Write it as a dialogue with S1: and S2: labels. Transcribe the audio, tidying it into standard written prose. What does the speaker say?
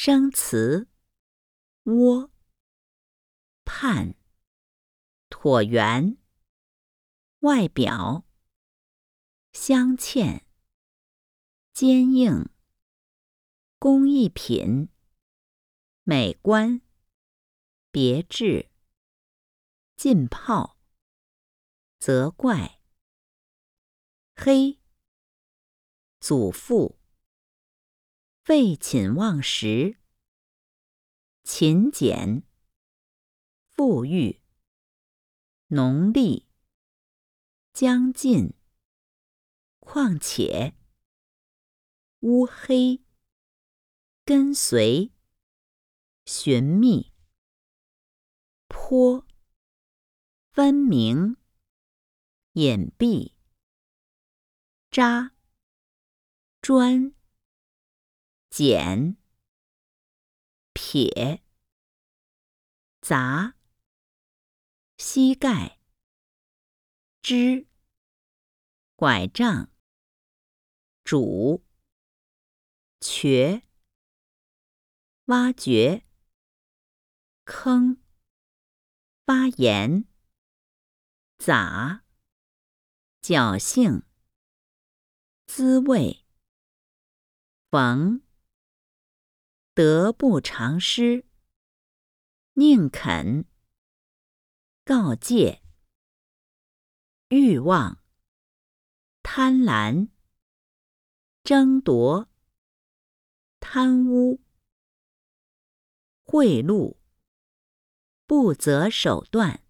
S1: 生词窝、盼、椭圆、外表、镶嵌、坚硬、工艺品、美观、别致、浸泡、责怪、黑、祖父、废寝忘食、勤俭、富裕、农历、将近、况且、乌黑、跟随、寻觅、颇、分明、隐蔽、扎、专、简、撇、杂、膝盖、支、拐杖、主、瘸、挖掘、坑、发言、杂、侥幸、滋味、缝、得不偿失、宁肯、告诫、欲望、贪婪、争夺、贪污、贿赂、不择手段。